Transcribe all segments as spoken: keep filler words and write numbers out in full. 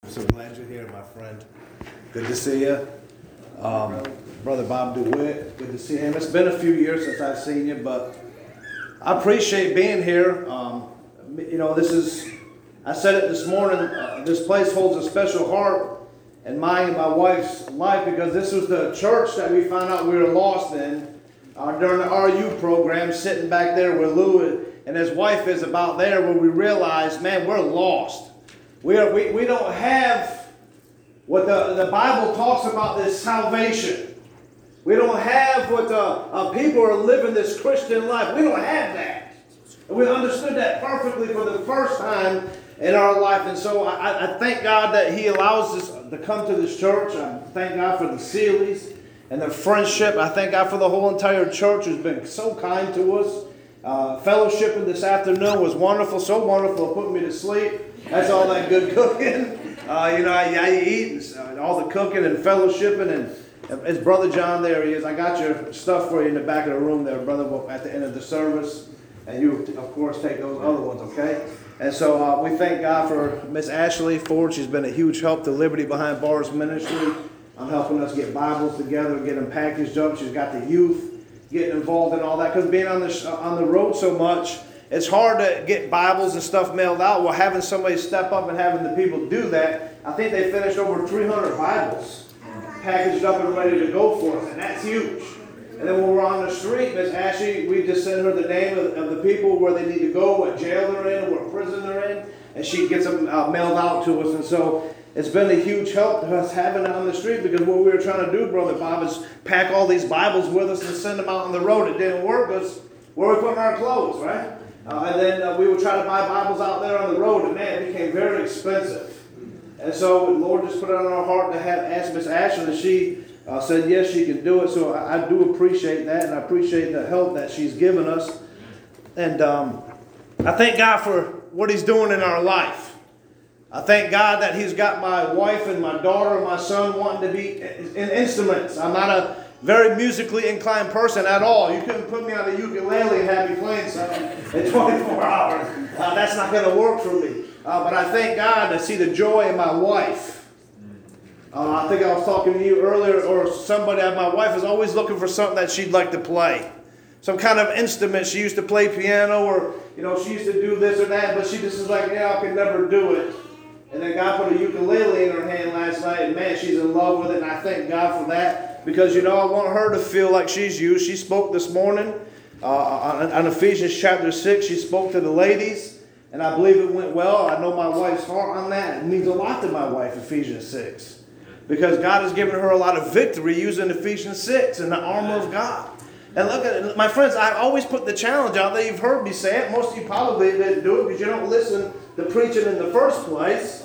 So glad you're here, my friend. Good to see you. Um, Brother Bob DeWitt, good to see him. It's been a few years since I've seen you, but I appreciate being here. Um, you know, this is, I said it this morning, uh, this place holds a special heart in mine and my wife's life because this was the church that we found out we were lost in uh, during the R U program, sitting back there where Lou and his wife is about there, where we realized, man, we're lost. We, are, we, we don't have what the, the Bible talks about, this salvation. We don't have what the, uh, people are living this Christian life. We don't have that. And we understood that perfectly for the first time in our life. And so I, I thank God that He allows us to come to this church. I thank God for the Seeleys and their friendship. I thank God for the whole entire church who's been so kind to us. Uh, fellowshipping this afternoon was wonderful, so wonderful, it put me to sleep. That's all that good cooking. Uh, you know, I, I eat and, uh, all the cooking and fellowshipping. And his brother John, there he is. I got your stuff for you in the back of the room there, brother, at the end of the service. And you, of course, take those other ones, okay? And so uh, we thank God for Miss Ashley Ford. She's been a huge help to Liberty Behind Bars Ministry. I'm helping us get Bibles together and get them packaged up. She's got the youth getting involved in all that. Because being on the, on the road so much, it's hard to get Bibles and stuff mailed out. Well, having somebody step up and having the people do that, I think they finished over three hundred Bibles packaged up and ready to go for us, and that's huge. And then when we're on the street, Miss Ashley, we just send her the name of, of the people where they need to go, what jail they're in, what prison they're in, and she gets them uh, mailed out to us. And so it's been a huge help to us having it on the street, because what we were trying to do, Brother Bob, is pack all these Bibles with us and send them out on the road. It didn't work because where we putting our clothes, right? Uh, and then uh, we would try to buy Bibles out there on the road, and man, it became very expensive. And so the Lord just put it on our heart to have ask Miss Ashley, and she uh, said yes, she can do it. So I, I do appreciate that, and I appreciate the help that she's given us. And um, I thank God for what He's doing in our life. I thank God that He's got my wife and my daughter and my son wanting to be in instruments. I'm not a very musically inclined person at all. You couldn't put me on a ukulele and have me playing something in twenty-four hours. Uh, that's not going to work for me. Uh, but I thank God to see the joy in my wife. Uh, I think I was talking to you earlier, or somebody, my wife is always looking for something that she'd like to play. Some kind of instrument. She used to play piano, or, you know, she used to do this or that, but she just is like, yeah, I can never do it. And then God put a ukulele in her hand last night, and man, she's in love with it, and I thank God for that. Because, you know, I want her to feel like she's used. She spoke this morning uh, on, on Ephesians chapter six. She spoke to the ladies, and I believe it went well. I know my wife's heart on that. It means a lot to my wife, Ephesians six. Because God has given her a lot of victory using Ephesians six and the armor of God. And look at it, my friends, I always put the challenge out there. You've heard me say it. Most of you probably didn't do it because you don't listen to preaching in the first place.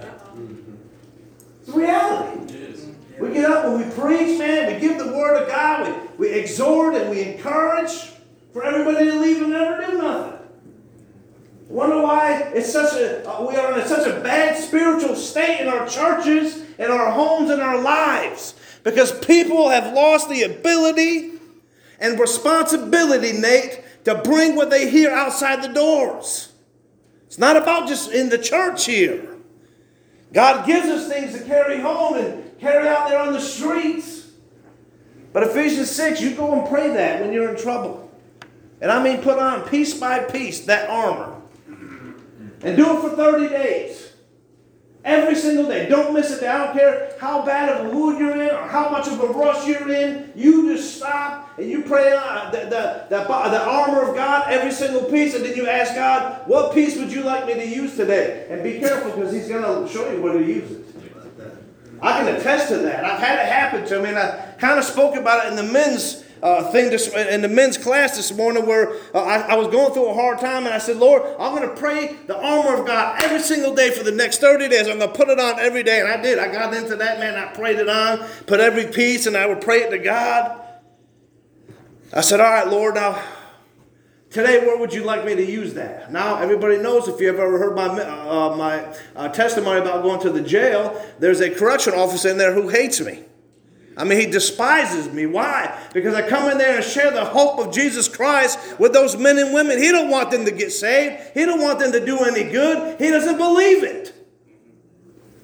It's reality. We get up and we preach, man. We give the word of God. We, we exhort and we encourage for everybody to leave and never do nothing. Wonder why it's such a uh, we are in a, such a bad spiritual state in our churches, in our homes, in our lives. Because people have lost the ability and responsibility, Nate, to bring what they hear outside the doors. It's not about just in the church here. God gives us things to carry home and carry out there on the streets. But Ephesians six, you go and pray that when you're in trouble. And I mean put on piece by piece that armor. And do it for thirty days. Every single day. Don't miss a day. I don't care how bad of a mood you're in or how much of a rush you're in. You just stop and you pray uh, the, the, the, the armor of God, every single piece. And then you ask God, what piece would you like me to use today? And be careful, because He's going to show you where to use it. I can attest to that. I've had it happen to me, and I kind of spoke about it in the men's uh, thing this, in the men's class this morning, where uh, I, I was going through a hard time, and I said, Lord, I'm going to pray the armor of God every single day for the next thirty days. I'm going to put it on every day, and I did. I got into that, man. I prayed it on, put every piece, and I would pray it to God. I said, all right, Lord, now, today, where would you like me to use that? Now, everybody knows, if you've ever heard my uh, my uh, testimony about going to the jail, there's a correction officer in there who hates me. I mean, he despises me. Why? Because I come in there and share the hope of Jesus Christ with those men and women. He don't want them to get saved. He don't want them to do any good. He doesn't believe it.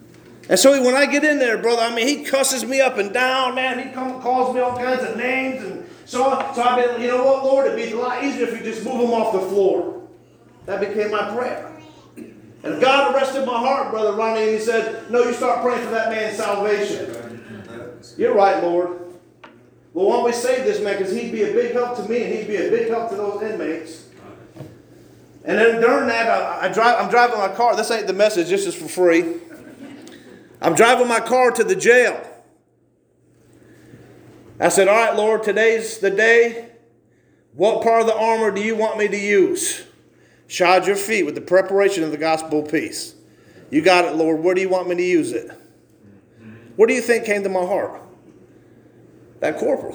And so when I get in there, brother, I mean, he cusses me up and down, man. He come, calls me all kinds of names. And so, so I've been, you know what, Lord, it'd be a lot easier if you just move him off the floor. That became my prayer. And God arrested my heart, Brother Ronnie, and he said, no, you start praying for that man's salvation. You're right, Lord. Well, why don't we save this man? Because he'd be a big help to me, and he'd be a big help to those inmates. And then during that, I, I drive, I'm driving my car. This ain't the message. This is for free. I'm driving my car to the jail. I said, all right, Lord, today's the day. What part of the armor do you want me to use? Shod your feet with the preparation of the gospel of peace. You got it, Lord. Where do you want me to use it? What do you think came to my heart? That corporal.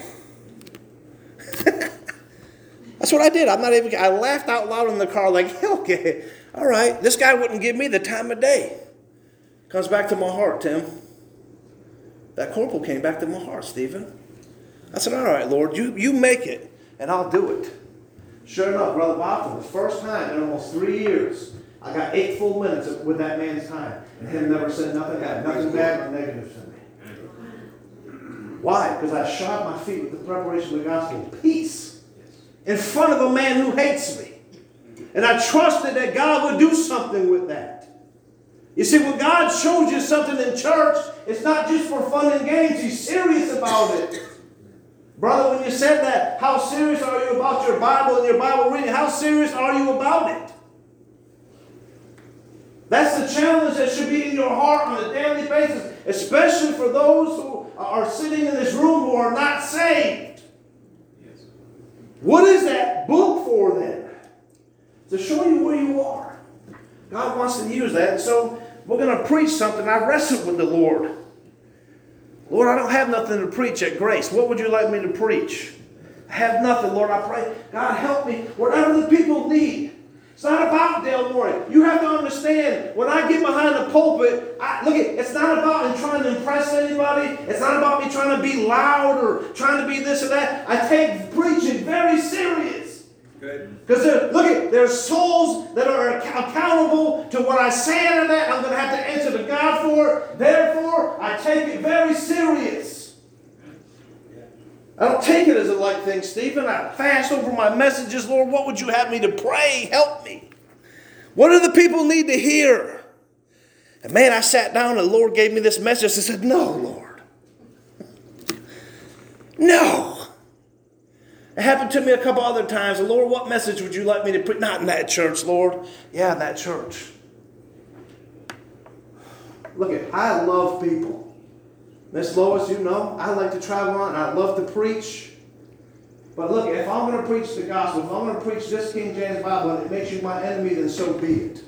That's what I did. I'm not even, I laughed out loud in the car like, okay, all right. This guy wouldn't give me the time of day. Comes back to my heart, Tim. That corporal came back to my heart, Stephen. I said, all right, Lord, you, you make it, and I'll do it. Sure enough, Brother Bob, for the first time in almost three years, I got eight full minutes with that man's time. And him never said nothing, had nothing bad or negative to me. Why? Because I shod my feet with the preparation of the gospel of peace in front of a man who hates me. And I trusted that God would do something with that. You see, when God shows you something in church, it's not just for fun and games. He's serious about it. Brother, when you said that, how serious are you about your Bible and your Bible reading? How serious are you about it? That's the challenge that should be in your heart on a daily basis, especially for those who are sitting in this room who are not saved. Yes. What is that book for then? To show you where you are. God wants to use that. And so we're going to preach something. I wrestled with the Lord. Lord, I don't have nothing to preach at Grace. What would you like me to preach? I have nothing, Lord. I pray, God, help me. Whatever the people need. It's not about Dale Morey. You have to understand, when I get behind the pulpit, I, look, it's not about me trying to impress anybody. It's not about me trying to be loud or trying to be this or that. I take preaching very serious. Because look at there's souls that are accountable to what I say out of that. I'm going to have to answer to God for it. Therefore, I take it very serious. I don't take it as a light thing, Stephen. I fast over my messages. Lord, what would you have me to pray? Help me. What do the people need to hear? And man, I sat down and the Lord gave me this message. I said, no, Lord. No. It happened to me a couple other times. Lord, what message would you like me to put? Not in that church, Lord. Yeah, in that church. Look at, I love people. Miss Lois, you know, I like to travel around. I love to preach. But look, if I'm going to preach the gospel, if I'm going to preach this King James Bible and it makes you my enemy, then so be it.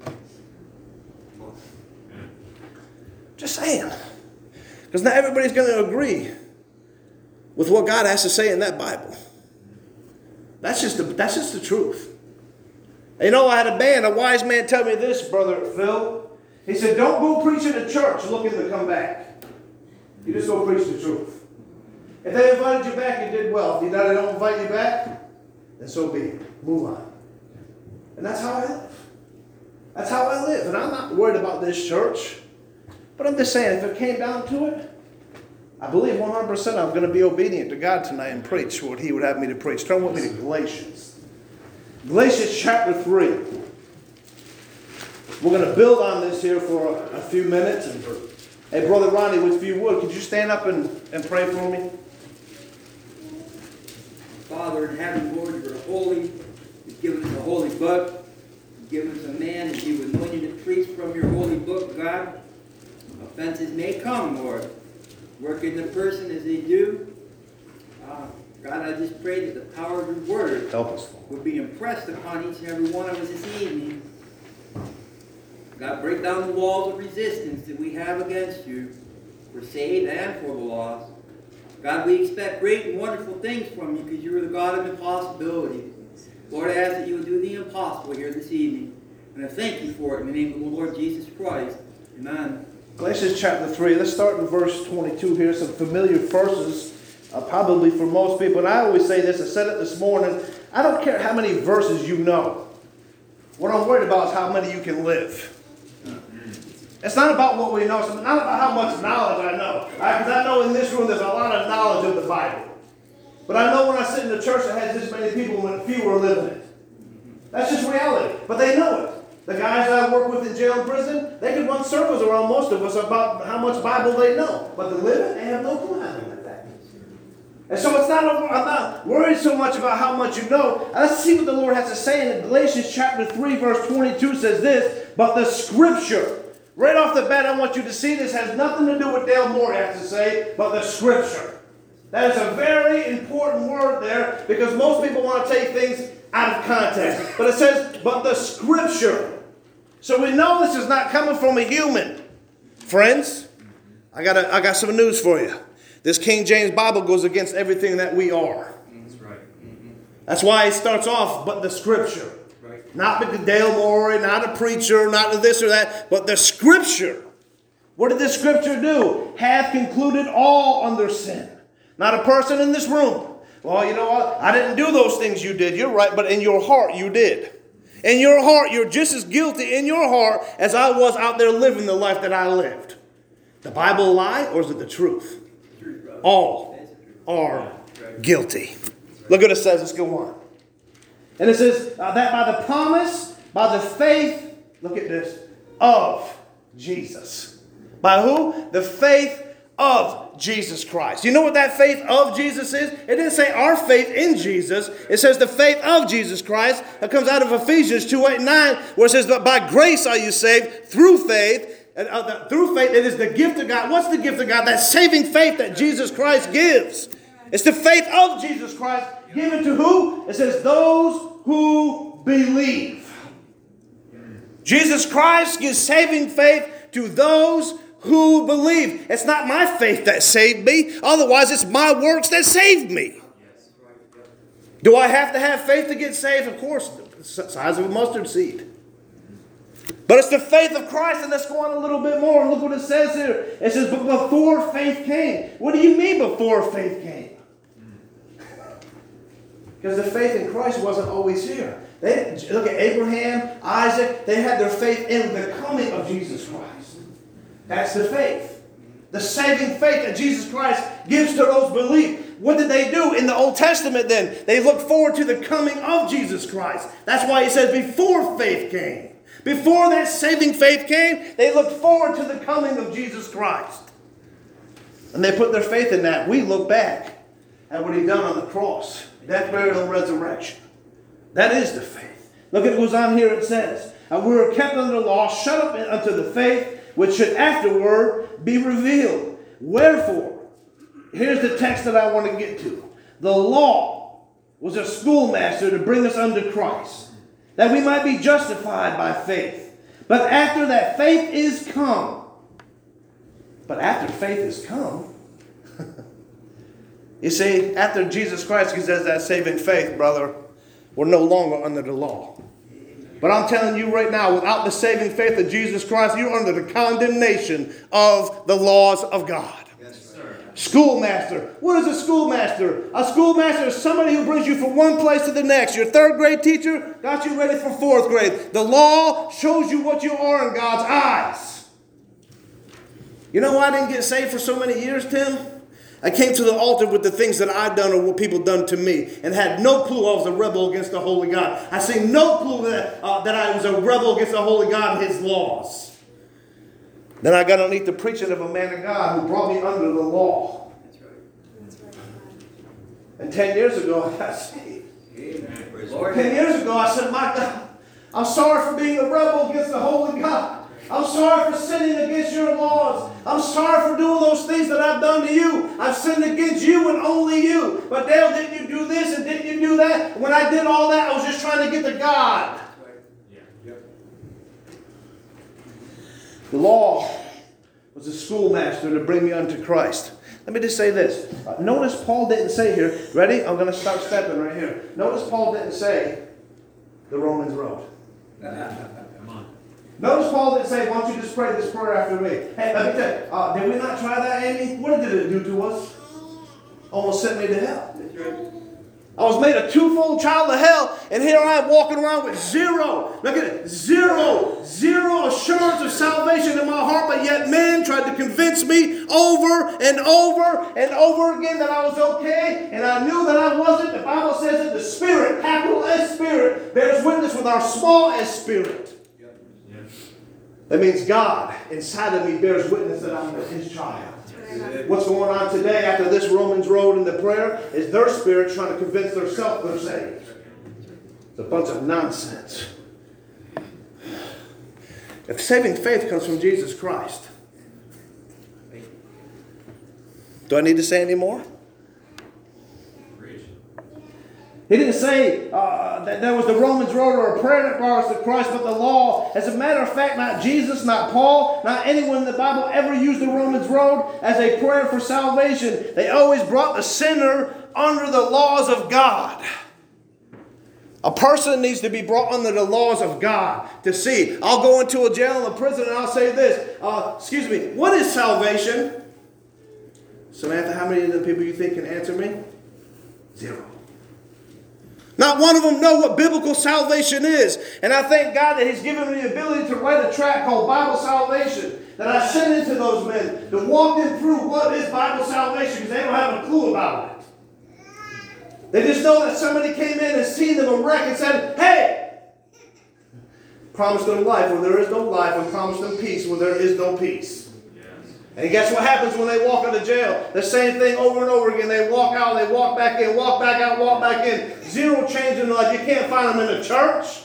Just saying. Because not everybody's going to agree with what God has to say in that Bible. That's just the, that's just the truth. And you know, I had a man, a wise man tell me this, Brother Phil. He said, don't go preaching to church looking to come back. You just go preach the truth. If they invited you back, you did well. If you know they don't invite you back, then so be it. Move on. And that's how I live. That's how I live. And I'm not worried about this church. But I'm just saying, if it came down to it, I believe one hundred percent I'm going to be obedient to God tonight and preach what He would have me to preach. Turn with me to Galatians. Galatians chapter three. We're going to build on this here for a, a few minutes. And, hey, Brother Ronnie, if you would, could you stand up and, and pray for me? Father in heaven, Lord, you're holy. You've given us a holy book. You've given us a man that you've anointed to preach from your holy book, God. Offenses may come, Lord. Work in the person as they do. Uh, God, I just pray that the power of your word Help us. would be impressed upon each and every one of us this evening. God, break down the walls of resistance that we have against you for saved and for the lost. God, we expect great and wonderful things from you because you are the God of impossibility. Lord, I ask that you would do the impossible here this evening. And I thank you for it in the name of the Lord Jesus Christ. Amen. Galatians chapter three, let's start in verse twenty-two here. Some familiar verses, uh, probably for most people. And I always say this, I said it this morning, I don't care how many verses you know. What I'm worried about is how many you can live. It's not about what we know. It's not about how much knowledge I know. Because I, I know in this room there's a lot of knowledge of the Bible. But I know when I sit in a church that has this many people when few are living it. That's just reality. But they know it. The guys that I work with in jail and prison, they can run circles around most of us about how much Bible they know. But the living, they have no clue how to live that. And so it's not, I'm not worried so much about how much you know. Let's see what the Lord has to say in Galatians chapter three, verse twenty-two says this, but the scripture. Right off the bat, I want you to see this has nothing to do with Dale Moore has to say, but the scripture. That is a very important word there because most people want to take things out of context. But it says, but the scripture. So we know this is not coming from a human. Friends, I got a, I got some news for you. This King James Bible goes against everything that we are. That's right. Mm-hmm. That's why it starts off, but the scripture. Right. Not with Dale Moore, not a preacher, not this or that, but the scripture. What did the scripture do? Hath concluded all under sin. Not a person in this room. Well, you know what? I didn't do those things you did. You're right, but in your heart you did. In your heart, you're just as guilty in your heart as I was out there living the life that I lived. The Bible a lie or is it the truth? All are guilty. Look what it says. Let's go on. And it says uh, that by the promise, by the faith, look at this, of Jesus. By who? The faith of Jesus Christ. You know what that faith of Jesus is? It didn't say our faith in Jesus. It says the faith of Jesus Christ. That comes out of Ephesians two, eight, and nine, where it says that by grace are you saved through faith. And uh, the, through faith, it is the gift of God. What's the gift of God? That saving faith that Jesus Christ gives. It's the faith of Jesus Christ given to who? It says those who believe. Jesus Christ gives saving faith to those who believe. It's not my faith that saved me. Otherwise, it's my works that saved me. Do I have to have faith to get saved? Of course, the size of a mustard seed. But it's the faith of Christ, and let's go on a little bit more. Look what it says here. It says, but before faith came. What do you mean before faith came? Because the faith in Christ wasn't always here. They, look at Abraham, Isaac. They had their faith in the coming of Jesus Christ. That's the faith. The saving faith that Jesus Christ gives to those belief. What did they do in the Old Testament then? They looked forward to the coming of Jesus Christ. That's why he says before faith came. Before that saving faith came, they looked forward to the coming of Jesus Christ. And they put their faith in that. We look back at what he done on the cross. Death, burial, and resurrection. That is the faith. Look at what goes on here. It says, and we were kept under the law, shut up unto the faith, which should afterward be revealed. Wherefore, here's the text that I want to get to. The law was a schoolmaster to bring us unto Christ, that we might be justified by faith. But after that faith is come, but after faith is come, you see, after Jesus Christ gives us that saving faith, brother, we're no longer under the law. But I'm telling you right now, without the saving faith of Jesus Christ, you're under the condemnation of the laws of God. Yes, sir. Schoolmaster. What is a schoolmaster? A schoolmaster is somebody who brings you from one place to the next. Your third grade teacher got you ready for fourth grade. The law shows you what you are in God's eyes. You know why I didn't get saved for so many years, Tim? I came to the altar with the things that I'd done or what people done to me and had no clue I was a rebel against the holy God. I see no clue that, uh, that I was a rebel against the holy God and his laws. Then I got underneath the preaching of a man of God who brought me under the law. That's right. That's right. And ten years ago, I got saved. Amen. Lord. Ten years ago, I said, my God, I'm sorry for being a rebel against the holy God. I'm sorry for sinning against your laws. I'm sorry for doing those things that I've done to you. I've sinned against you and only you. But Dale, didn't you do this and didn't you do that? When I did all that, I was just trying to get to God. Yeah. Yep. The law was a schoolmaster to bring me unto Christ. Let me just say this. Uh, notice Paul didn't say here, ready? I'm going to start stepping right here. Notice Paul didn't say the Romans road. Notice Paul didn't say, why don't you just pray this prayer after me? Hey, let me tell you, uh, did we not try that, Amy? What did it do to us? Almost sent me to hell. I was made a twofold child of hell, and here I am walking around with zero, look at it, zero, zero assurance of salvation in my heart, but yet men tried to convince me over and over and over again that I was okay, and I knew that I wasn't. The Bible says that the Spirit, capital S Spirit, bears witness with our small s spirit. That means God inside of me bears witness that I'm His child. What's going on today after this Romans road in the prayer is their spirit trying to convince themselves they're saved. It's a bunch of nonsense. If saving faith comes from Jesus Christ, do I need to say any more? He didn't say uh, that there was the Romans road or a prayer that brought us to Christ, but the law. As a matter of fact, not Jesus, not Paul, not anyone in the Bible ever used the Romans road as a prayer for salvation. They always brought the sinner under the laws of God. A person needs to be brought under the laws of God to see. I'll go into a jail and a prison and I'll say this. Uh, excuse me, what is salvation? Samantha, how many of the people you think can answer me? Zero. Not one of them know what biblical salvation is. And I thank God that He's given me the ability to write a tract called Bible Salvation that I sent into those men to walk them through what is Bible salvation because they don't have a clue about it. They just know that somebody came in and seen them a wreck and said, hey, promised them life where there is no life and promised them peace where there is no peace. And guess what happens when they walk out of jail? The same thing over and over again. They walk out, they walk back in, walk back out, walk back in. Zero change in their life. You can't find them in a church.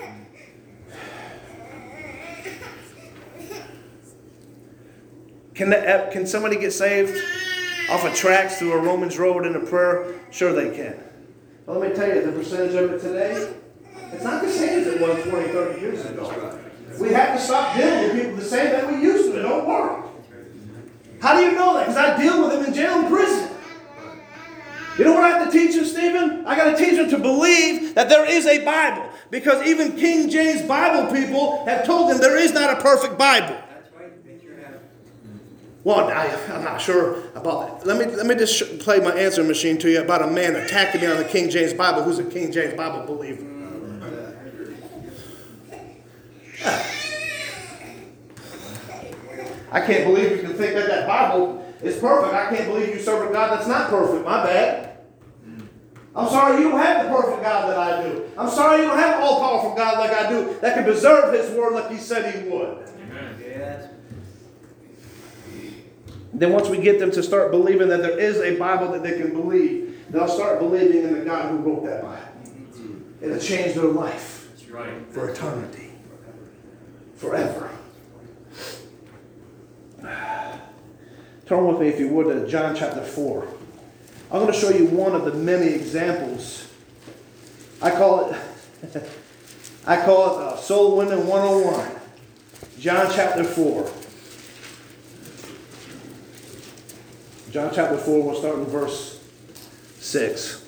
Can, the, can somebody get saved off of tracks through a Romans road in a prayer? Sure they can. But let me tell you, the percentage of it today, it's not the same as it was twenty, thirty years ago. We have to stop dealing with people the same that we used to. It don't work. How do you know that? Because I deal with them in jail and prison. You know what I have to teach them, Stephen? I got to teach them to believe that there is a Bible. Because even King James Bible people have told them there is not a perfect Bible. That's why you think you're having. Well, I, I'm not sure about that. Let me, let me just sh- play my answer machine to you about a man attacking me on the King James Bible who's a King James Bible believer. I can't believe you can think that that Bible is perfect. I can't believe you serve a God that's not perfect. My bad. I'm sorry you don't have the perfect God that I do. I'm sorry you don't have an all-powerful God like I do that can preserve His word like He said He would. Amen. Yes. Then once we get them to start believing that there is a Bible that they can believe, they'll start believing in the God who wrote that Bible. It'll change their life. That's right. For eternity. Forever. Turn with me, if you would, to John chapter four. I'm going to show you one of the many examples. I call it, I call it uh, Soul Winning one oh one. John chapter four. John chapter four, we'll start in verse six.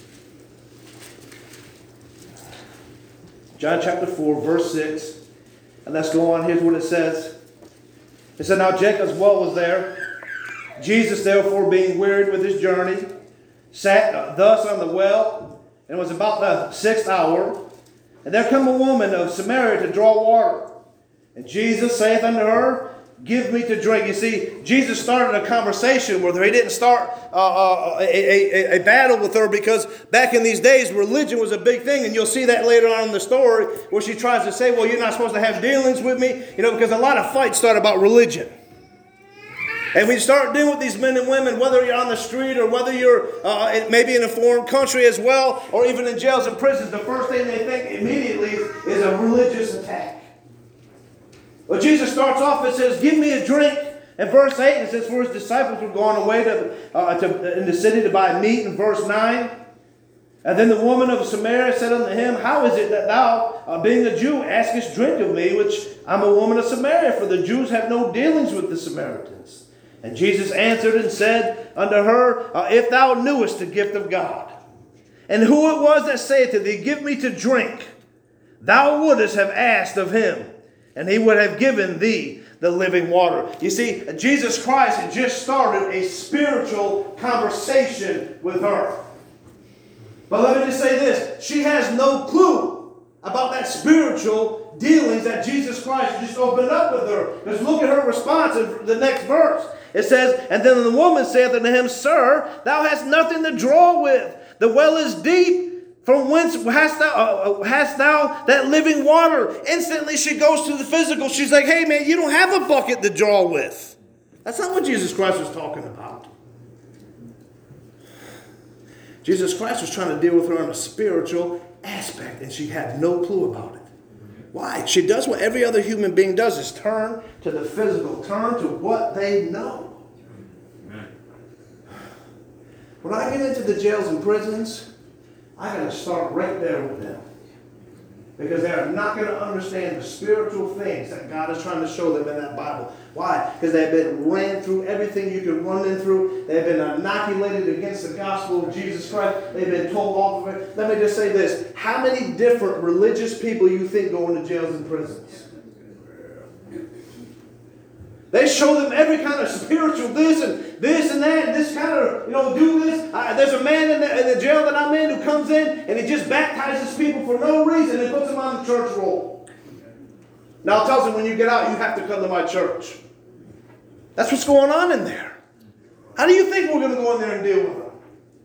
John chapter four, verse six. And let's go on. Here's what it says. It said, now Jacob's well was there. Jesus, therefore, being wearied with his journey, sat uh, thus on the well, and it was about the sixth hour. And there come a woman of Samaria to draw water. And Jesus saith unto her, give me to drink. You see, Jesus started a conversation with her. He didn't start uh, uh, a, a, a battle with her because back in these days, religion was a big thing. And you'll see that later on in the story where she tries to say, well, you're not supposed to have dealings with me. You know, because a lot of fights start about religion. And when you start dealing with these men and women, whether you're on the street or whether you're uh, maybe in a foreign country as well, or even in jails and prisons, the first thing they think immediately is, is a religious attack. Well, Jesus starts off and says, give me a drink. In verse eight, it says, for his disciples were going away to, uh, to in the city to buy meat. In verse nine, and then the woman of Samaria said unto him, how is it that thou, uh, being a Jew, askest drink of me, which I'm a woman of Samaria? For the Jews have no dealings with the Samaritans. And Jesus answered and said unto her, uh, if thou knewest the gift of God, and who it was that said to thee, give me to drink, thou wouldest have asked of him, and he would have given thee the living water. You see, Jesus Christ had just started a spiritual conversation with her. But let me just say this. She has no clue about that spiritual dealings that Jesus Christ just opened up with her. Because look at her response in the next verse. It says, and then the woman saith unto him, Sir, thou hast nothing to draw with. The well is deep. From whence hast thou, uh, hast thou that living water? Instantly she goes to the physical. She's like, hey man, you don't have a bucket to draw with. That's not what Jesus Christ was talking about. Jesus Christ was trying to deal with her on a spiritual aspect, and she had no clue about it. Why? She does what every other human being does, is turn to the physical, turn to what they know. When I get into the jails and prisons, I got to start right there with them. Because they are not going to understand the spiritual things that God is trying to show them in that Bible. Why? Because they've been ran through everything you can run them through. They've been inoculated against the gospel of Jesus Christ. They've been told off of it. Let me just say this. How many different religious people you think go into jails and prisons? They show them every kind of spiritual this and this and that, and this kind of, you know, do this. Uh, there's a man in the, in the jail that I'm in who comes in and he just baptizes people for no reason and puts them on the church roll. Now tells them when you get out, you have to come to my church. That's what's going on in there. How do you think we're going to go in there and deal with them?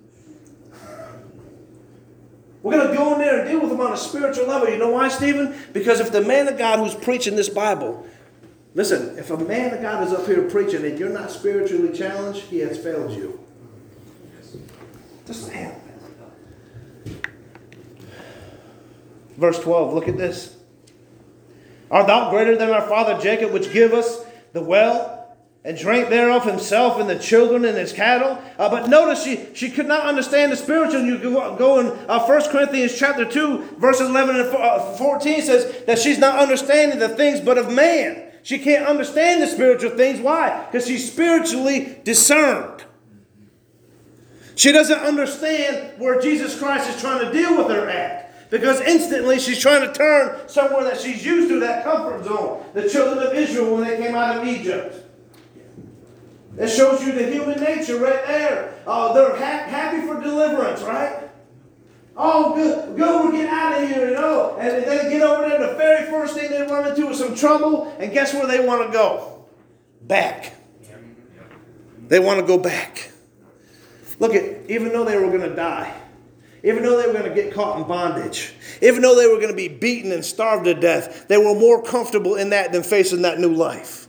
We're going to go in there and deal with them on a spiritual level. You know why, Stephen? Because if the man of God who's preaching this Bible, listen, if a man of God is up here preaching and you're not spiritually challenged, he has failed you. Just man. Verse twelve, look at this. Art thou greater than our father Jacob, which gave us the well, and drank thereof himself and the children and his cattle? Uh, but notice she, she could not understand the spiritual. You go, go in uh, First Corinthians chapter two, verses eleven and fourteen says that she's not understanding the things but of man. She can't understand the spiritual things. Why? Because she's spiritually discerned. She doesn't understand where Jesus Christ is trying to deal with her at. Because instantly she's trying to turn somewhere that she's used to, that comfort zone. The children of Israel when they came out of Egypt. It shows you the human nature right there. Uh, they're ha- happy for deliverance, right? Oh, good, good, we're getting out of here, you know. And they get over there, the very first thing they run into is some trouble. And guess where they want to go? Back. They want to go back. Look, at, even though they were going to die, even though they were going to get caught in bondage, even though they were going to be beaten and starved to death, they were more comfortable in that than facing that new life.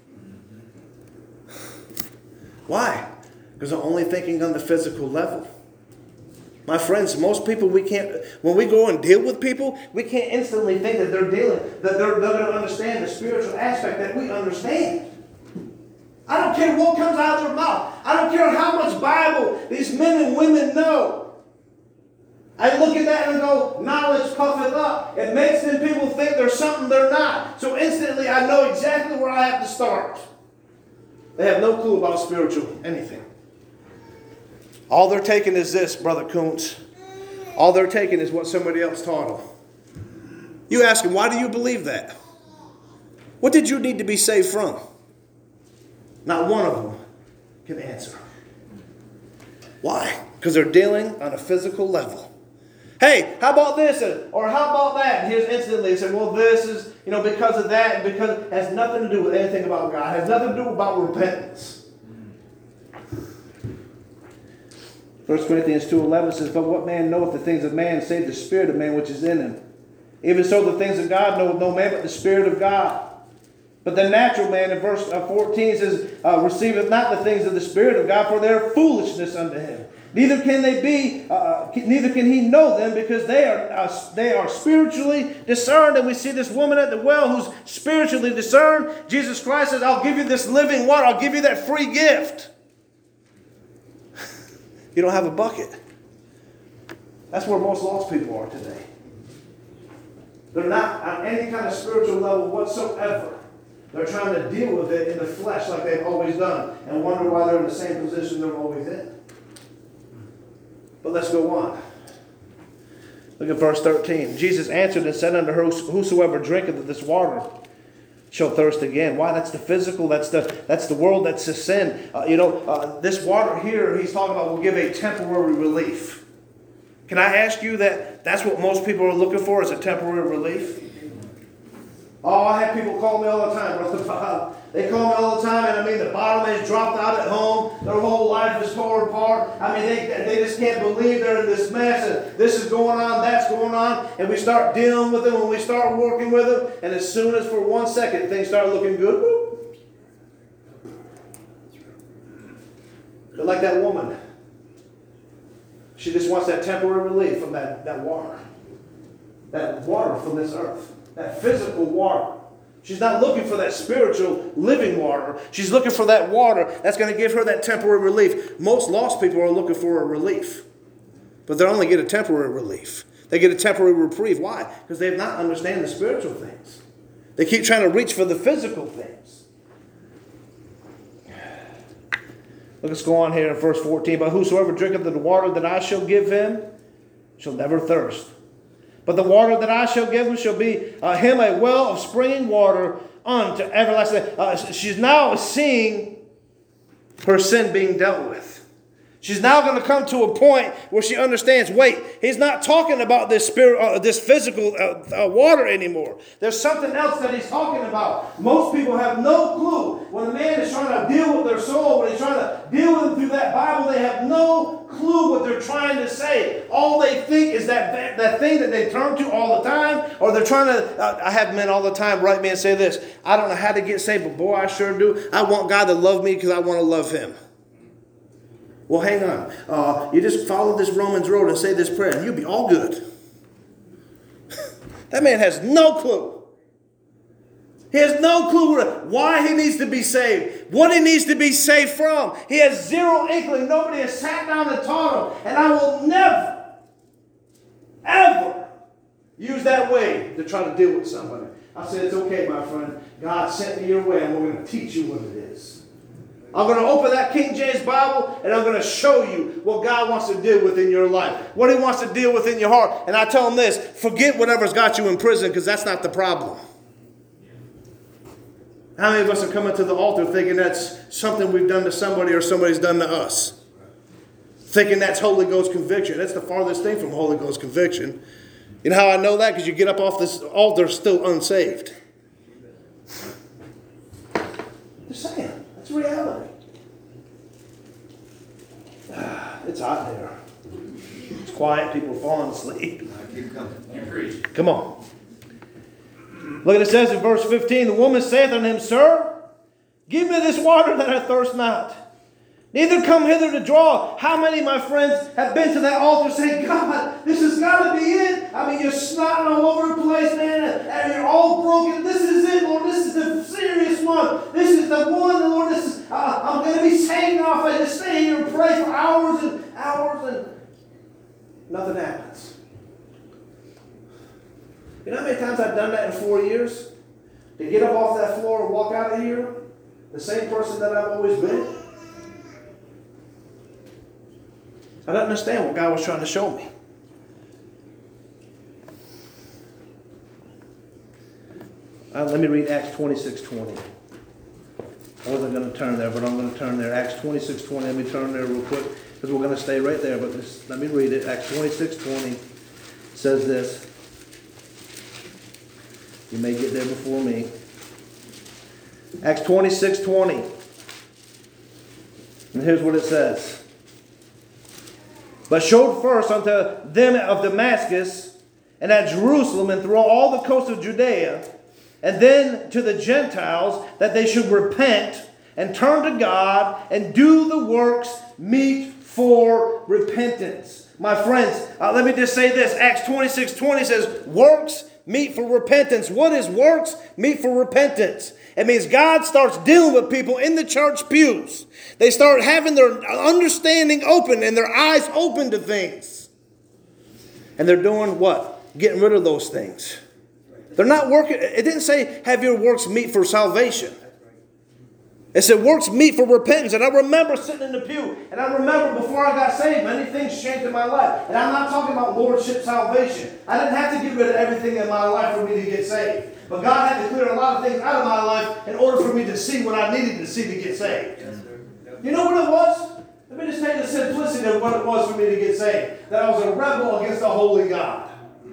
Why? Because they're only thinking on the physical level. My friends, most people we can't, when we go and deal with people, we can't instantly think that they're dealing, that they're, they're going to understand the spiritual aspect that we understand. I don't care what comes out of their mouth. I don't care how much Bible these men and women know. I look at that and go, knowledge puffeth up. It makes them people think there's something they're not. So instantly I know exactly where I have to start. They have no clue about spiritual anything. All they're taking is this, Brother Kuntz. All they're taking is what somebody else taught them. You ask them, why do you believe that? What did you need to be saved from? Not one of them can answer. Why? Because they're dealing on a physical level. Hey, how about this? Or how about that? And here's instantly, they say, well, this is, you know, because of that, and because it has nothing to do with anything about God. It has nothing to do about repentance. First Corinthians two eleven says, but what man knoweth the things of man, save the spirit of man which is in him? Even so the things of God knoweth no man but the Spirit of God. But the natural man in verse fourteen says, uh, receiveth not the things of the Spirit of God, for they are foolishness unto him. Neither can they be, uh, neither can he know them, because they are uh, they are spiritually discerned. And we see this woman at the well who's spiritually discerned. Jesus Christ says, I'll give you this living water. I'll give you that free gift. You don't have a bucket. That's where most lost people are today. They're not on any kind of spiritual level whatsoever. They're trying to deal with it in the flesh like they've always done and wonder why they're in the same position they're always in. But let's go on. Look at verse thirteen. Jesus answered and said unto her, whosoever drinketh of this water shall thirst again. Why? That's the physical. That's the that's the world. That's the sin. Uh, you know, uh, this water here, he's talking about, will give a temporary relief. Can I ask you that that's what most people are looking for, is a temporary relief? Oh, I have people call me all the time, Brother Bob. They call me all the time, and I mean, the bottom is dropped out at home. Their whole life is torn apart. I mean, they, they just can't believe they're in this mess, and this is going on, that's going on. And we start dealing with them, and we start working with them, and as soon as for one second things start looking good, whoop. They're like that woman. She just wants that temporary relief from that, that water. That water from this earth. That physical water. She's not looking for that spiritual living water. She's looking for that water that's going to give her that temporary relief. Most lost people are looking for a relief. But they only get a temporary relief. They get a temporary reprieve. Why? Because they have not understand the spiritual things. They keep trying to reach for the physical things. Let's go on here in verse fourteen. But whosoever drinketh of the water that I shall give him shall never thirst. But the water that I shall give him shall be uh, him a well of springing water unto everlasting. Uh, she's now seeing her sin being dealt with. She's now going to come to a point where she understands, wait, he's not talking about this spirit, uh, this physical uh, uh, water anymore. There's something else that he's talking about. Most people have no clue. When a man is trying to deal with their soul, when he's trying to deal with them through that Bible, they have no clue what they're trying to say. All they think is that, that thing that they turn to all the time, or they're trying to, uh, I have men all the time write me and say this, I don't know how to get saved, but boy, I sure do. I want God to love me because I want to love him. Well, hang on. Uh, you just follow this Romans road and say this prayer, and you'll be all good. That man has no clue. He has no clue why he needs to be saved, what he needs to be saved from. He has zero inkling. Nobody has sat down and taught him. And I will never, ever use that way to try to deal with somebody. I said, it's okay, my friend. God sent me your way, and we're going to teach you what it is. I'm going to open that King James Bible, and I'm going to show you what God wants to deal with in your life, what he wants to deal with in your heart. And I tell him this, forget whatever's got you in prison, because that's not the problem. How many of us are coming to the altar thinking that's something we've done to somebody or somebody's done to us? Thinking that's Holy Ghost conviction. That's the farthest thing from Holy Ghost conviction. You know how I know that? Because you get up off this altar still unsaved. Just saying. It's reality. Ah, it's hot there. It's quiet. People are falling asleep. Come on. Look at it says in verse fifteen. The woman saith unto him, Sir, give me this water that I thirst not. Neither come hither to draw. How many of my friends have been to that altar saying, God, this has got to be it. I mean, you're snotting all over the place, man, and you're all broken. This is it, Lord. This is the serious one. This is the one, Lord. This is, uh, I'm going to be saved now if I just stay here and pray for hours and hours and nothing happens. You know how many times I've done that in four years? To get up off that floor and walk out of here, the same person that I've always been. I don't understand what God was trying to show me. Uh, let me read Acts twenty-six twenty. I wasn't going to turn there, but I'm going to turn there. Acts twenty-six twenty. Let me turn there real quick because we're going to stay right there. But just, let me read it. Acts twenty-six twenty says this. You may get there before me. Acts twenty-six twenty. And here's what it says. But showed first unto them of Damascus, and at Jerusalem, and through all the coast of Judea, and then to the Gentiles, that they should repent and turn to God and do the works meet for repentance. My friends, uh, let me just say this. Acts twenty-six twenty says, works meet for repentance. What is works meet for repentance? It means God starts dealing with people in the church pews. They start having their understanding open and their eyes open to things. And they're doing what? Getting rid of those things. They're not working. It didn't say have your works meet for salvation. It said works meet for repentance. And I remember sitting in the pew. And I remember before I got saved, many things changed in my life. And I'm not talking about lordship salvation. I didn't have to get rid of everything in my life for me to get saved. But God had to clear a lot of things out of my life in order for me to see what I needed to see to get saved. You know what it was? Let me just tell you the simplicity convincing of what it was for me to get saved. That I was a rebel against the holy God.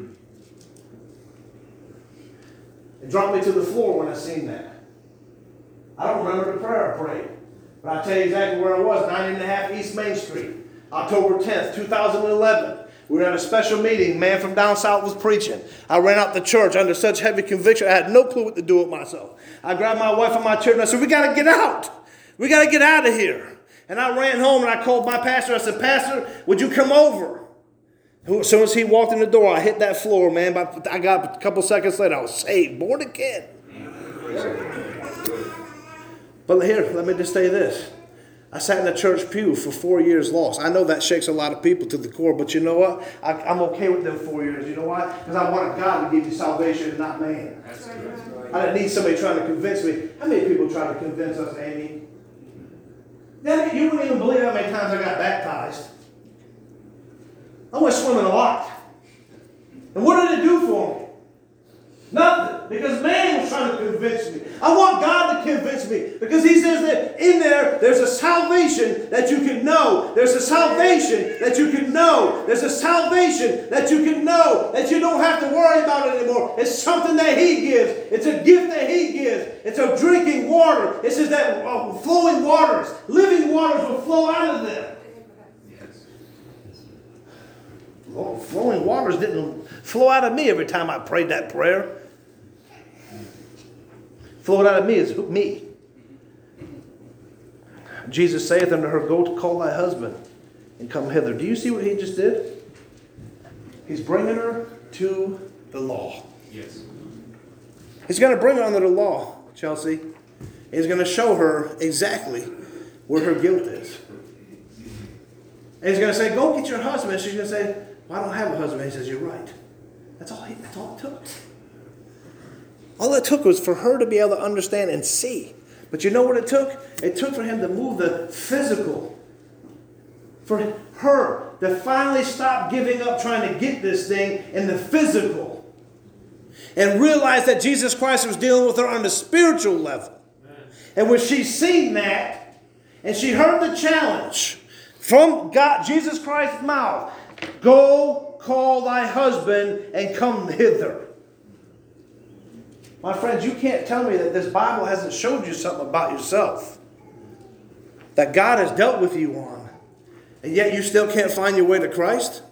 It dropped me to the floor when I seen that. I don't remember the prayer I prayed. But I'll tell you exactly where I was. nine and a half East Main Street. October tenth, two thousand eleven. We were at a special meeting. A man from down south was preaching. I ran out the church under such heavy conviction. I had no clue what to do with myself. I grabbed my wife and my children. I said, we got to get out. We got to get out of here. And I ran home and I called my pastor. I said, Pastor, would you come over? As soon as he walked in the door, I hit that floor, man. I got a couple seconds later, I was saved, born again. But here, let me just say this. I sat in the church pew for four years lost. I know that shakes a lot of people to the core, but you know what? I, I'm okay with them four years. You know why? Because I wanted God to give you salvation and not man. That's right. I didn't need somebody trying to convince me. How many people try to convince us, Amy? Yeah, you wouldn't even believe how many times I got baptized. I went swimming a lot. And what did it do for me? Nothing. Because man was trying to convince me. I want God to convince me. Because he says that in there, there's a salvation that you can know. There's a salvation that you can know. There's a salvation that you can know. That you don't have to worry about it anymore. It's something that he gives. It's a gift that he gives. It's a drinking water. It says that uh, flowing waters, living waters will flow out of them. Well, flowing waters didn't flow out of me every time I prayed that prayer. Flowed out of me is me. Jesus saith unto her, go to call thy husband and come hither. Do you see what he just did? He's bringing her to the law. Yes. He's going to bring her under the law, Chelsea. He's going to show her exactly where her guilt is. And he's going to say, go get your husband. And she's going to say, well, I don't have a husband. And he says, you're right. That's all, he, that's all it took. All it took was for her to be able to understand and see. But you know what it took? It took for him to move the physical. For her to finally stop giving up trying to get this thing in the physical. And realize that Jesus Christ was dealing with her on the spiritual level. And when she seen that, and she heard the challenge from God, Jesus Christ's mouth, go call thy husband and come hither. My friends, you can't tell me that this Bible hasn't showed you something about yourself that God has dealt with you on, and yet you still can't find your way to Christ?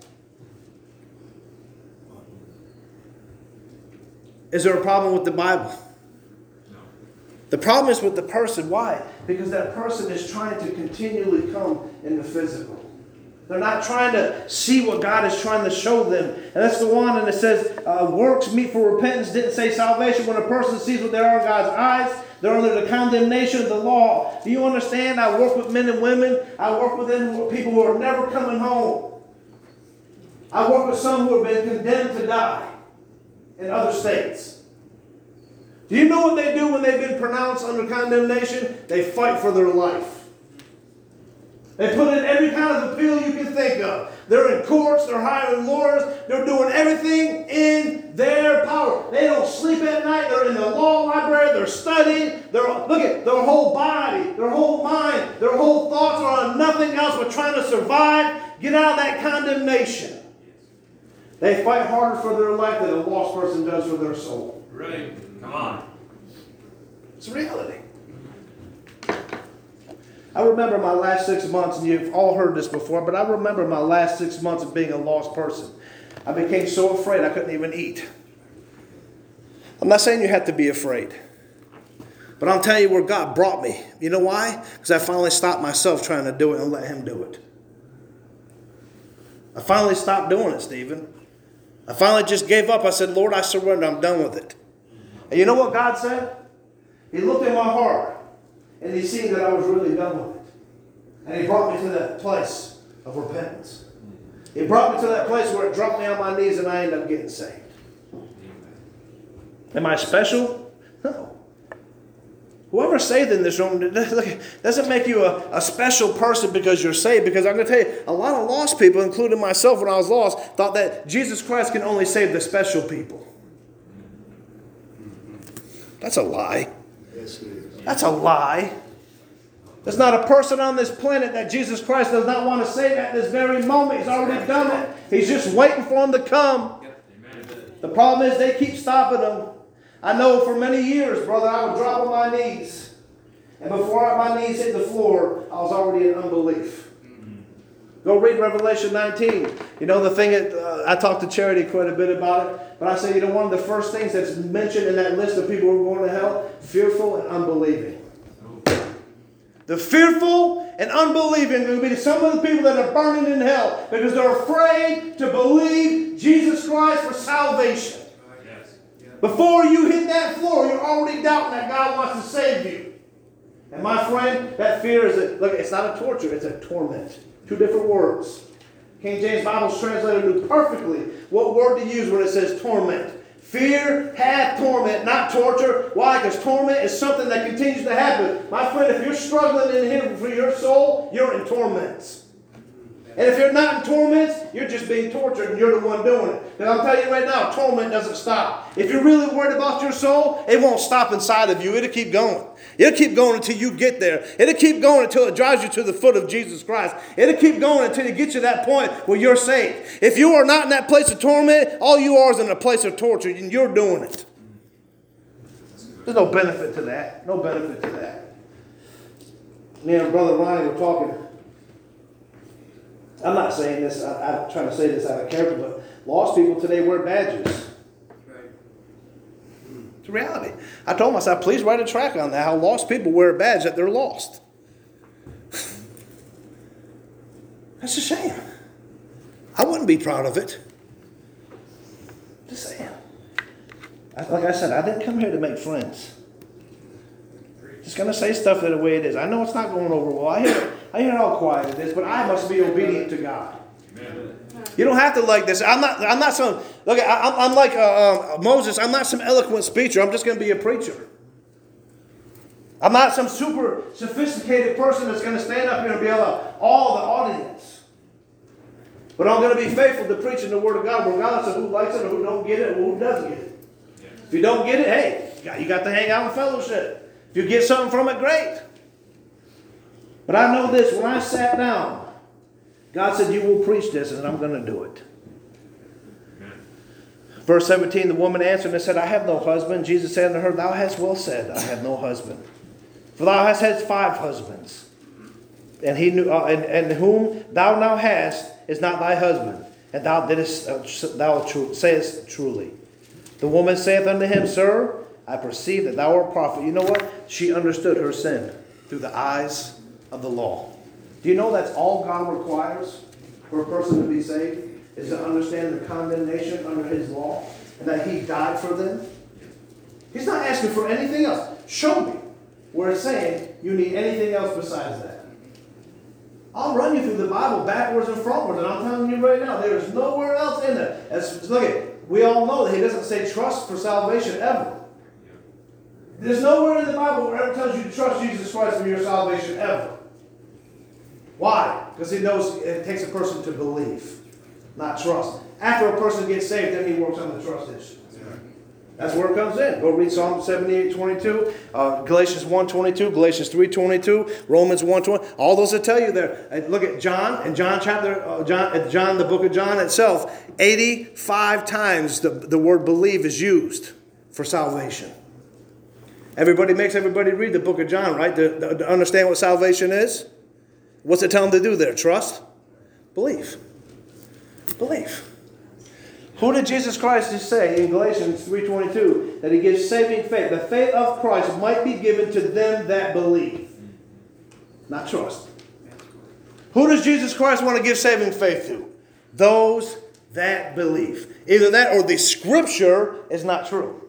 Is there a problem with the Bible? The problem is with the person. Why? Because that person is trying to continually come in the physical. They're not trying to see what God is trying to show them. And that's the one, and it says, uh, works meet for repentance, didn't say salvation. When a person sees what they are in God's eyes, they're under the condemnation of the law. Do you understand? I work with men and women. I work with them, people who are never coming home. I work with some who have been condemned to die in other states. Do you know what they do when they've been pronounced under condemnation? They fight for their life. They put in every kind of appeal you can think of. They're in courts, they're hiring lawyers, they're doing everything in their power. They don't sleep at night, they're in the law library, they're studying. They're, look at their whole body, their whole mind, their whole thoughts are on nothing else but trying to survive, get out of that condemnation. They fight harder for their life than a lost person does for their soul. Right. Come on. It's a reality. I remember my last six months, and you've all heard this before, but I remember my last six months of being a lost person. I became so afraid I couldn't even eat. I'm not saying you have to be afraid, but I'll tell you where God brought me. You know why? Because I finally stopped myself trying to do it and let him do it. I finally stopped doing it, Stephen. I finally just gave up. I said, Lord, I surrender. I'm done with it. And you know what God said? He looked at my heart. And he seen that I was really done with it. And he brought me to that place of repentance. He brought me to that place where it dropped me on my knees and I ended up getting saved. Am I special? No. Whoever's saved in this room doesn't make you a, a special person because you're saved. Because I'm going to tell you, a lot of lost people, including myself when I was lost, thought that Jesus Christ can only save the special people. That's a lie. That's a lie. There's not a person on this planet that Jesus Christ does not want to save at this very moment. He's already done it. He's just waiting for them to come. The problem is they keep stopping them. I know for many years, brother, I would drop on my knees. And before my knees hit the floor, I was already in unbelief. Go read Revelation nineteen. You know the thing, that, uh, I talked to Charity quite a bit about it. But I say, you know, one of the first things that's mentioned in that list of people who are going to hell, fearful and unbelieving. The fearful and unbelieving are going to be some of the people that are burning in hell because they're afraid to believe Jesus Christ for salvation. Before you hit that floor, you're already doubting that God wants to save you. And my friend, that fear is a, look, it's not a torture, it's a torment. Two different words. King James Bible's translator knew perfectly what word to use when it says torment. Fear hath torment, not torture. Why? Because torment is something that continues to happen. My friend, if you're struggling in here for your soul, you're in torments. And if you're not in torments, you're just being tortured and you're the one doing it. And I'm telling you right now, torment doesn't stop. If you're really worried about your soul, it won't stop inside of you. It'll keep going. It'll keep going until you get there. It'll keep going until it drives you to the foot of Jesus Christ. It'll keep going until you get to that point where you're saved. If you are not in that place of torment, all you are is in a place of torture, and you're doing it. There's no benefit to that. No benefit to that. Me and Brother Ronnie were talking. I'm not saying this, I, I'm trying to say this out of character, but lost people today wear badges. It's a reality. I told myself, please write a track on that, how lost people wear a badge that they're lost. That's a shame. I wouldn't be proud of it. Just saying. Like I said, I didn't come here to make friends. Just going to say stuff the way it is. I know it's not going over well. I hear, I hear how quiet it is, but I must be obedient to God. Amen. You don't have to like this. I'm not. I'm not some. Look, I, I'm like uh, uh, Moses. I'm not some eloquent speaker. I'm just going to be a preacher. I'm not some super sophisticated person that's going to stand up here and be able to all the audience. But I'm going to be faithful to preaching the Word of God, regardless of who likes it or who don't get it or who doesn't get it. If you don't get it, hey, you got to hang out in fellowship. If you get something from it, great. But I know this, when I sat down, God said, you will preach this, and I'm going to do it. Amen. Verse seventeen, the woman answered and said, I have no husband. Jesus said unto her, thou hast well said, I have no husband. For thou hast had five husbands. And he knew, uh, and, and whom thou now hast is not thy husband. And thou didst, uh, thou tru- sayest truly. The woman saith unto him, Sir, I perceive that thou art a prophet. You know what? She understood her sin through the eyes of the law. Do you know that's all God requires for a person to be saved? Is to understand the condemnation under His law and that He died for them? He's not asking for anything else. Show me where it's saying you need anything else besides that. I'll run you through the Bible backwards and frontwards, and I'm telling you right now, there is nowhere else in there. As, look at, we all know that He doesn't say trust for salvation ever. There's nowhere in the Bible where it ever tells you to trust Jesus Christ for your salvation ever. Why? Because He knows it takes a person to believe, not trust. After a person gets saved, then He works on the trust issue. That's where it comes in. Go read Psalm seventy-eight twenty-two, uh, Galatians one twenty-two, Galatians three twenty-two, Romans one twenty. All those will tell you there. And look at John, in John chapter, uh, John, at John, the book of John itself, eighty-five times the, the word believe is used for salvation. Everybody makes everybody read the book of John, right? To, to understand what salvation is. What's it tell them to do there? Trust? Believe. Believe. Who did Jesus Christ just say in Galatians three twenty-two that He gives saving faith? The faith of Christ might be given to them that believe. Not trust. Who does Jesus Christ want to give saving faith to? Those that believe. Either that or the Scripture is not true.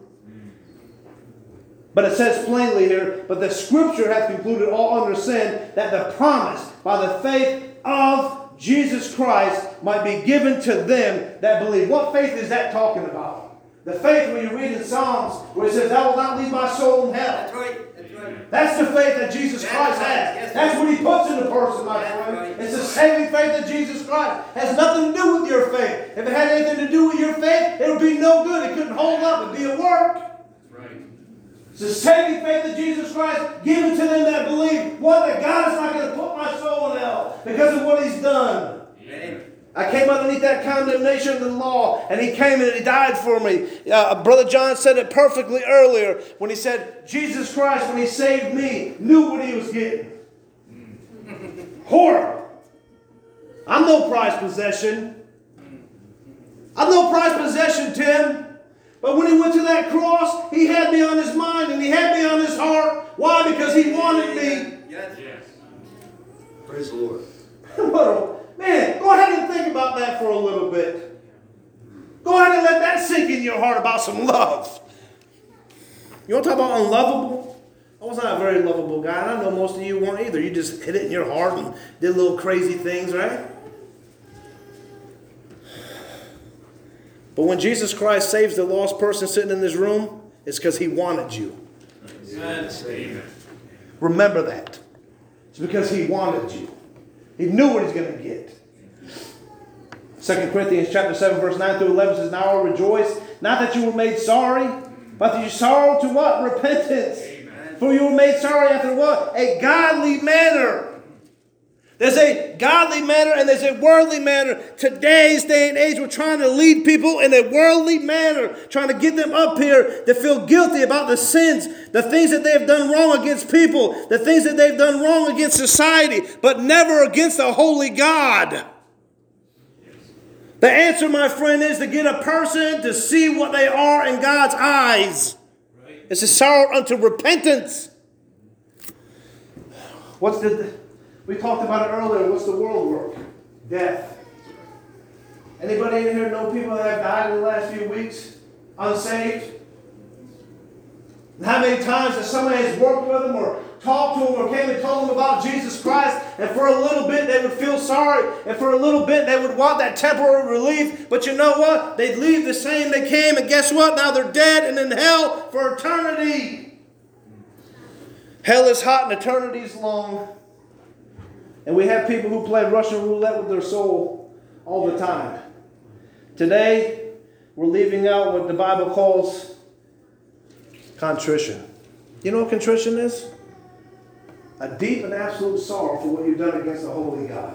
But it says plainly here, but the Scripture hath concluded all under sin, that the promise by the faith of Jesus Christ might be given to them that believe. What faith is that talking about? The faith when you read in Psalms where it says, thou wilt not leave my soul in hell. That's right. That's right. That's the faith that Jesus That's Christ right. has. Yes, That's what He puts in a person, my That's friend. right. It's the saving faith of Jesus Christ. It has nothing to do with your faith. If it had anything to do with your faith, it would be no good. It couldn't hold up. It would be a work. Says, saving faith in Jesus Christ, given to them that believe. What? That God is not going to put my soul in hell because of what he's done. Amen. I came underneath that condemnation of the law, and he came and he died for me. Uh, Brother John said it perfectly earlier when he said, Jesus Christ, when he saved me, knew what he was getting. Horrible. I'm no prized possession. I'm no prized possession, Tim. But when he went to that cross, he had me on his mind and he had me on his heart. Why? Because he wanted me. Yes. Yes. Praise the Lord. Man, go ahead and think about that for a little bit. Go ahead and let that sink in your heart about some love. You want to talk about unlovable? I was not a very lovable guy. And I know most of you weren't either. You just hit it in your heart and did little crazy things, right? But when Jesus Christ saves the lost person sitting in this room, it's because he wanted you. Amen. Remember that. It's because he wanted you. He knew what he's going to get. Second Corinthians chapter seven, verse nine through eleven says, now I rejoice, not that you were made sorry, but that you sorrow to what? Repentance. Amen. For you were made sorry after what? A godly manner. There's a godly manner and there's a worldly manner. Today's day and age, we're trying to lead people in a worldly manner, trying to get them up here to feel guilty about the sins, the things that they've done wrong against people, the things that they've done wrong against society, but never against a holy God. The answer, my friend, is to get a person to see what they are in God's eyes. Right. It's a sorrow unto repentance. What's the... We talked about it earlier. What's the world work? Death. Anybody in here know people that have died in the last few weeks? Unsaved? And how many times that somebody has worked with them or talked to them or came and told them about Jesus Christ, and for a little bit they would feel sorry, and for a little bit they would want that temporary relief, but you know what? They'd leave the same they came, and guess what? Now they're dead and in hell for eternity. Hell is hot and eternity is long. And we have people who play Russian roulette with their soul all the time. Today, we're leaving out what the Bible calls contrition. You know what contrition is? A deep and absolute sorrow for what you've done against the holy God.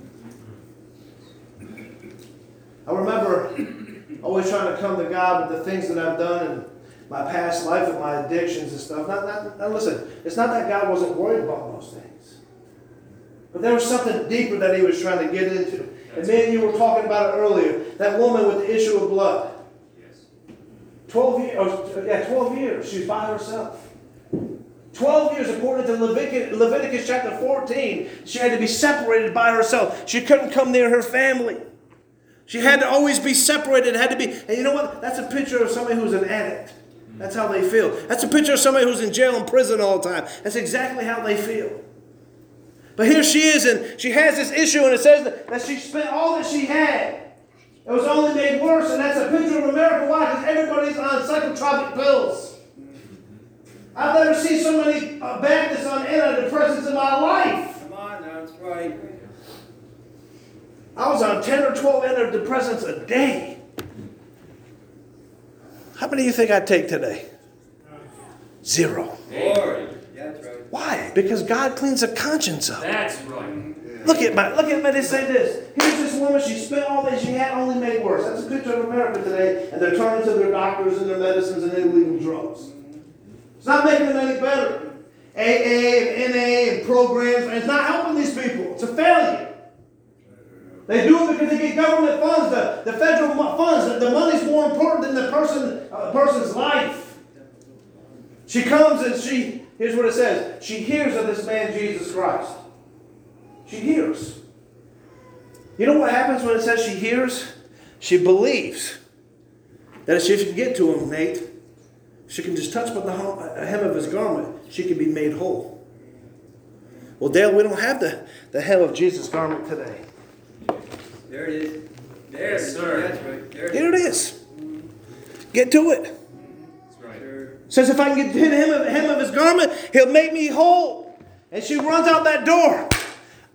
I remember always trying to come to God with the things that I've done in my past life and my addictions and stuff. Not, not, now listen, it's not that God wasn't worried about those things. But there was something deeper that he was trying to get into. And me and you were talking about it earlier. That woman with the issue of blood. Yes. Twelve years, or, yeah, twelve years. She's by herself. Twelve years, according to Leviticus, Leviticus chapter fourteen, she had to be separated by herself. She couldn't come near her family. She had to always be separated. Had to be, and you know what? That's a picture of somebody who's an addict. That's how they feel. That's a picture of somebody who's in jail and prison all the time. That's exactly how they feel. But here she is, and she has this issue, and it says that she spent all that she had. It was only made worse, and that's a picture of America. Why? Because everybody's on psychotropic pills. I've never seen so many uh, Baptists on antidepressants in my life. Come on, that's right. I was on ten or twelve antidepressants a day. How many do you think I take today? Zero. Lord, that's right. Why? Because God cleans the conscience up. That's right. Look at my, look at me, they say this. Here's this woman, she spent all that she had, only made worse. That's a picture of America today, and they're turning to their doctors and their medicines and illegal drugs. It's not making them any better. A A and N A and programs, and it's not helping these people. It's a failure. They do it because they get government funds, the, the federal funds. The, the money's more important than the person, uh, person's life. She comes and she, here's what it says. She hears of this man, Jesus Christ. She hears. You know what happens when it says she hears? She believes that if she can get to him, Nate, she can just touch but the hem of his garment, she can be made whole. Well, Dale, we don't have the, the hem of Jesus' garment today. There it is. There Yes, it is. sir. That's right. There it Here it is. Get to it. That's right. Sir. Says if I can get to him of, hem of his garment, he'll make me whole. And she runs out that door.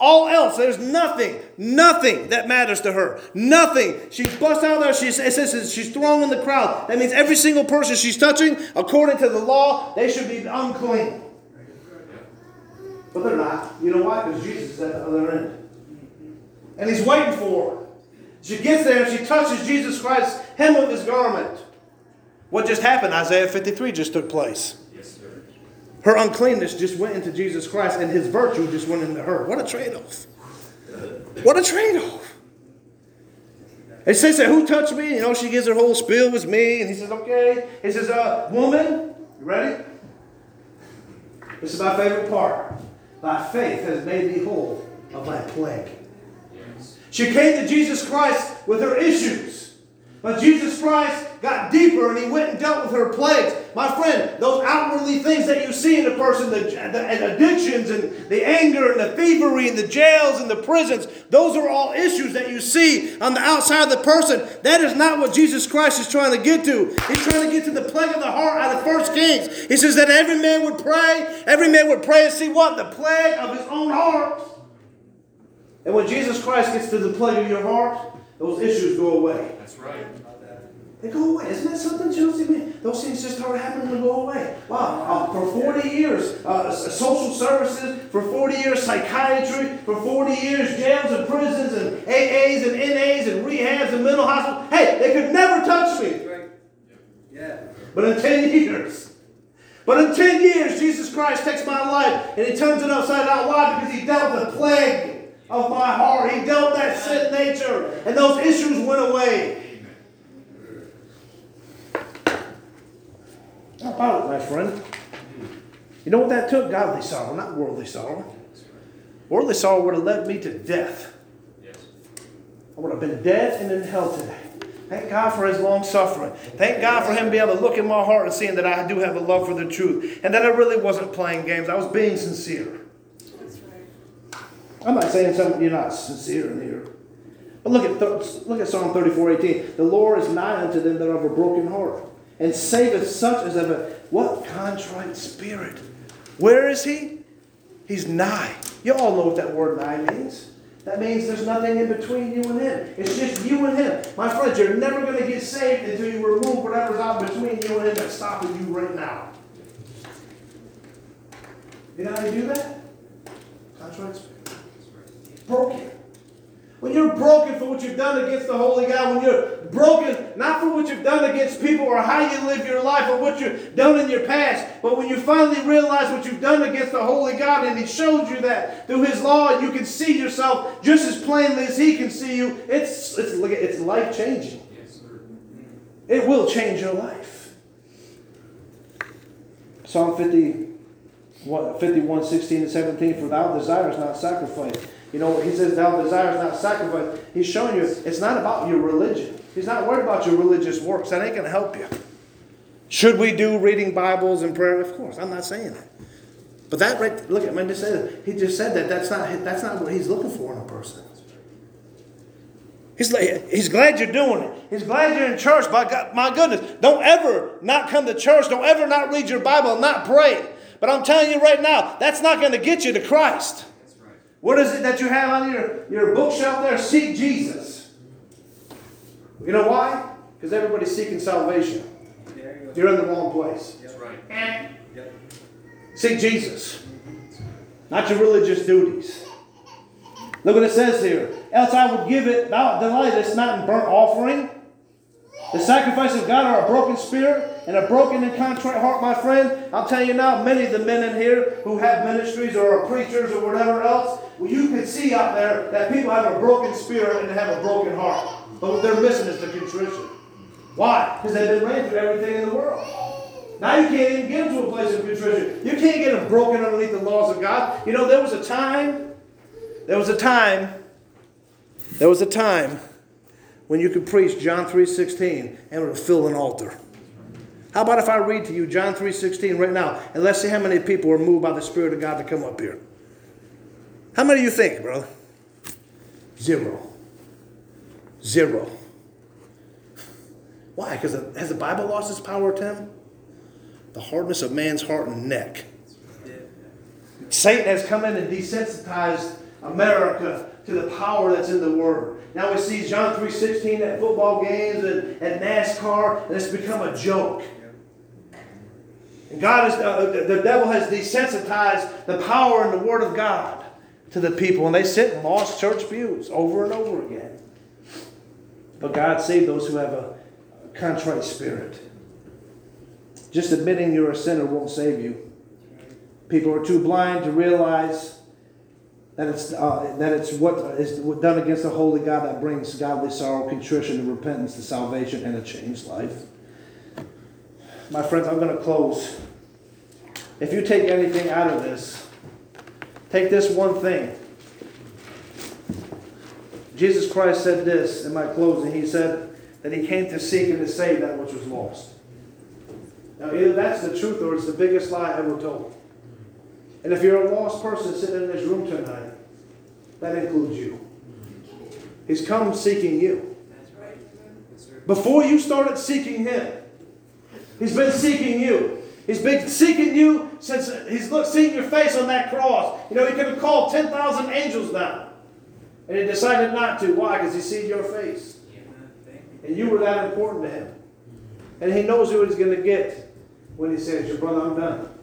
All else, there's nothing, nothing that matters to her. Nothing. She busts out there. She says she's thrown in the crowd. That means every single person she's touching, according to the law, they should be unclean. But they're not. You know why? Because Jesus is at the other end. And he's waiting for her. She gets there and she touches Jesus Christ's hem of his garment. What just happened? Isaiah fifty-three just took place. Her uncleanness just went into Jesus Christ, and his virtue just went into her. What a trade-off. What a trade-off. It says that, who touched me? You know, she gives her whole spiel, was me. And he says, okay. He says, uh, woman, you ready? This is my favorite part. Thy faith has made thee whole of thy plague. She came to Jesus Christ with her issues. But Jesus Christ got deeper and he went and dealt with her plagues. My friend, those outwardly things that you see in a person, the, the addictions and the anger and the thievery and the jails and the prisons, those are all issues that you see on the outside of the person. That is not what Jesus Christ is trying to get to. He's trying to get to the plague of the heart out of First Kings. He says that every man would pray, every man would pray and see what? The plague of his own heart. And when Jesus Christ gets to the plague of your heart, those issues go away. That's right. They go away. Isn't that something, Chelsea? Man, those things just start happening and go away. Wow. Uh, for forty years, uh, social services. For forty years, psychiatry. For forty years, jails and prisons and A As and N As and rehabs and mental hospitals. Hey, they could never touch me. Yeah. But in ten years. But in ten years, Jesus Christ takes my life and he turns it upside down. Why? Because he dealt with the plague of my heart. He dealt that sin nature. And those issues went away. How about it, my friend? You know what that took? Godly sorrow, not worldly sorrow. Worldly sorrow would have led me to death. I would have been dead and in hell today. Thank God for his long suffering. Thank God for him being able to look in my heart and seeing that I do have a love for the truth. And that I really wasn't playing games. I was being sincere. I'm not saying something you're not sincere in here. But look at, look at Psalm thirty-four eighteen. The Lord is nigh unto them that have a broken heart, and saveth such as have a, what? Contrite spirit. Where is he? He's nigh. You all know what that word nigh means. That means there's nothing in between you and him. It's just you and him. My friends, you're never going to get saved until you remove whatever's out between you and him that's stopping you right now. You know how you do that? Contrite spirit. Broken. When you're broken for what you've done against the Holy God, when you're broken not for what you've done against people or how you live your life or what you've done in your past, but when you finally realize what you've done against the Holy God and he showed you that through his law and you can see yourself just as plainly as he can see you, it's, it's, it's life-changing. Yes, sir. It will change your life. Psalm fifty, fifty-one, sixteen and seventeen, for thou desirest not sacrifice. You know, he says, thou desires not sacrifice. He's showing you it's not about your religion. He's not worried about your religious works. That ain't going to help you. Should we do reading Bibles and prayer? Of course, I'm not saying that. But that right, look at me, just said he just said that that's not that's not what he's looking for in a person. He's like, he's glad you're doing it. He's glad you're in church. By God, my goodness, don't ever not come to church. Don't ever not read your Bible and not pray. But I'm telling you right now, that's not going to get you to Christ. What is it that you have on your, your bookshelf there? Seek Jesus. You know why? Because everybody's seeking salvation. You're in the wrong place. That's right. Yep. Seek Jesus. Not your religious duties. Look what it says here. Else I would give it, thou delightest not in burnt offering. The sacrifice of God are a broken spirit and a broken and contrite heart, my friend. I'll tell you now, many of the men in here who have ministries or are preachers or whatever else, well, you can see out there that people have a broken spirit and they have a broken heart. But what they're missing is the contrition. Why? Because they've been ran through everything in the world. Now you can't even get them to a place of contrition. You can't get them broken underneath the laws of God. You know, there was a time, there was a time, there was a time when you could preach John three sixteen and it would fill an altar. How about if I read to you John three sixteen right now, and let's see how many people are moved by the Spirit of God to come up here. How many do you think, brother? Zero. Zero. Why? Because has the Bible lost its power, Tim? The hardness of man's heart and neck. Satan has come in and desensitized America to the power that's in the Word. Now we see John three sixteen at football games and at NASCAR, and it's become a joke. And God is, uh, the devil has desensitized the power and the Word of God to the people, and they sit in lost church pews over and over again. But God saved those who have a contrite spirit. Just admitting you're a sinner won't save you. People are too blind to realize that it's uh, that it's what is done against the holy God that brings godly sorrow, contrition, and repentance to salvation and a changed life. My friends, I'm going to close. If you take anything out of this, take this one thing. Jesus Christ said this in my closing. He said that He came to seek and to save that which was lost. Now, either that's the truth or it's the biggest lie ever told. And if you're a lost person sitting in this room tonight, that includes you. He's come seeking you. Before you started seeking Him, He's been seeking you. He's been seeking you since He's looked, seen your face on that cross. You know, He could have called ten thousand angels down. And He decided not to. Why? Because He seen your face. And you were that important to Him. And He knows what He's going to get when He says, your brother, I'm done.